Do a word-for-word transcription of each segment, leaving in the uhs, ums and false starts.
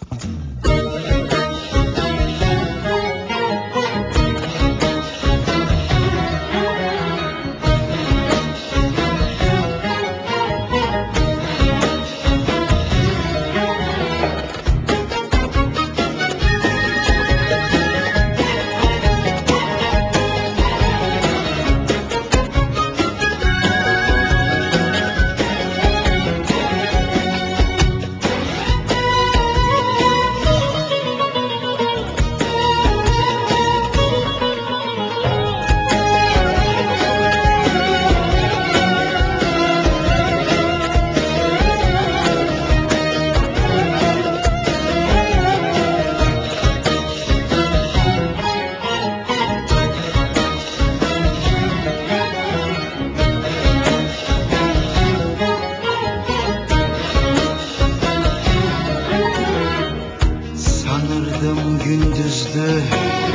Sanırdım gündüzdü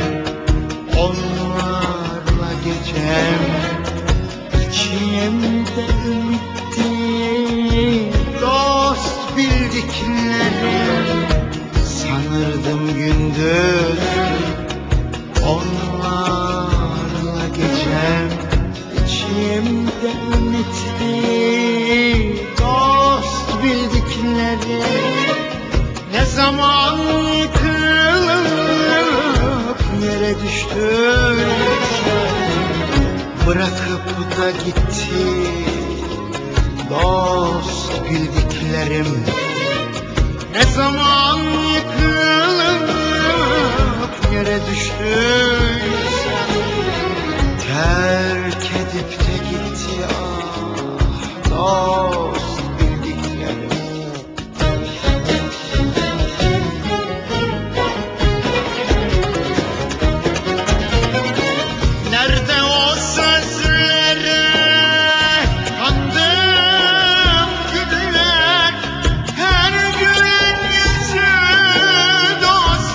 onlarla gecem, İçimde ümitti dost bildiklerim. Sanırdım gündüz onlarla gecem, İçimde ümitti dost bildiklerim. Ne zaman yıkılıp yere düştüm, bırakıp da gitti dost bildiklerim. Ne zaman yıkılıp yere düştüm, terk edip de gitti ah dost bildiklerim. Nerede o sözlere kandım güller, her gülen yüzü dost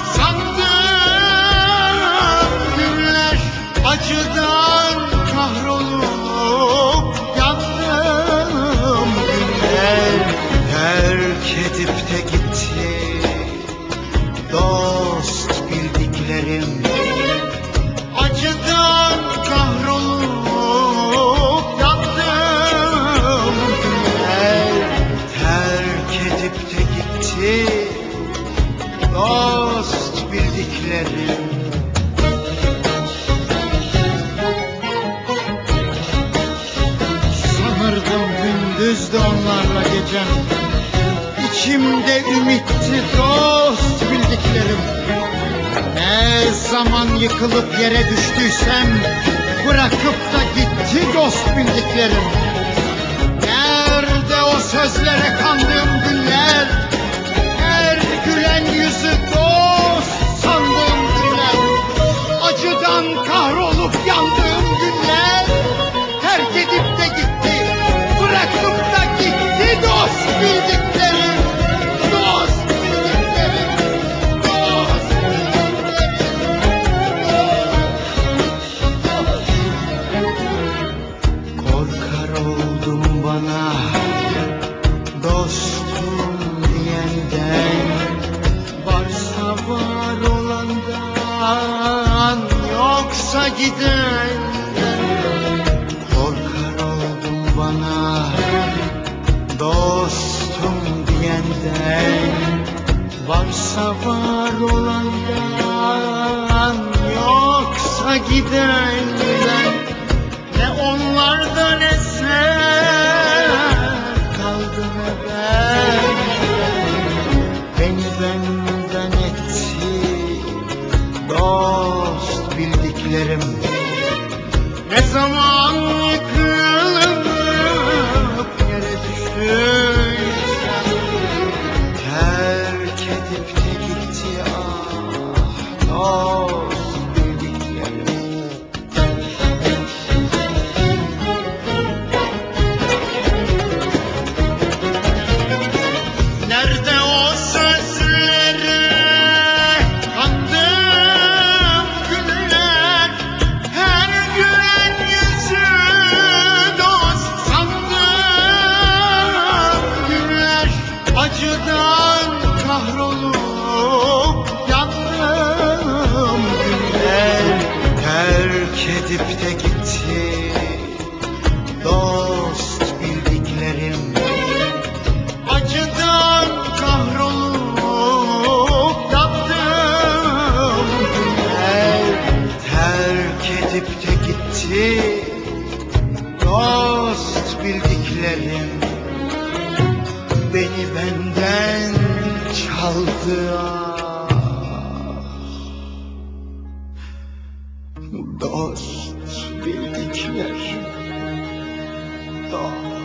sandım güller. Acıdan kahrolup yandım güller, terk edip de gitti dost bildiklerim. Acıdan kahrolup yandım günler, terk edip de gitti dost bildiklerim. Sanırdım gündüzdü onlarla gecem, İçimde ümitti dost bildiklerim. Ne zaman yıkılıp yere düştüysem, bırakıp da gitti dost bildiklerim. Nerede o sözlere kandığım günler, her gülen yüzü dost sandığım günler. Acıdan kahrolup yandığım günler, terk edip de gitti, bırakıp da gitti dost bildiklerim. Dost bildiklerim, dost bildiklerim. Korkar oldum bana dostum diyenden, varsa var olandan, yoksa gidenden. Korkar oldum bana dostum diyenden, varsa var olandan, yoksa gidenden. Ne onlardan eser kaldı ne ben, beni benden etti dost bildiklerim. Ne zaman yıkılıp yere düştüysem, terk edip de gitti ah dost bildiklerim. Nerede o sözlere kandım güller, her gülen yüzü dost sandım güller. Acıdan kahrolup edip de gitti dost bildiklerim. Acıdan kahrolup yattım günler, terk edip de gitti dost bildiklerim. Beni benden çaldı ah, dost bildiklerim, dost.